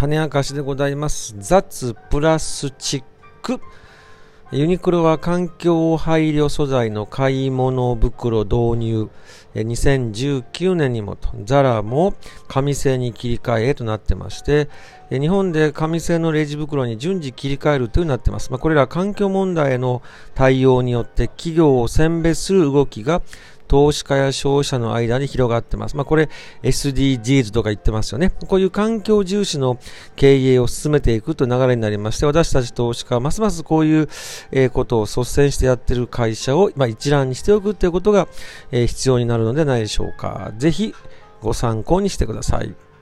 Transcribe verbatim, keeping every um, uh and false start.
種明かしでございます。脱プラスチック。ユニクロは環境配慮素材の買い物袋導入。にせんじゅうきゅうねんにもと、ザラも紙製に切り替えとなってまして、日本で紙製のレジ袋に順次切り替えるというなっています。まあ、これら環境問題への対応によって企業を選別する動きが投資家や消費者の間に広がってます。まあ、これ エスディージーズ とか言ってますよね。こういう環境重視の経営を進めていくという流れになりまして、私たち投資家はますますこういうことを率先してやっている会社をまあ一覧にしておくということが必要になるのではないでしょうか。ぜひご参考にしてください。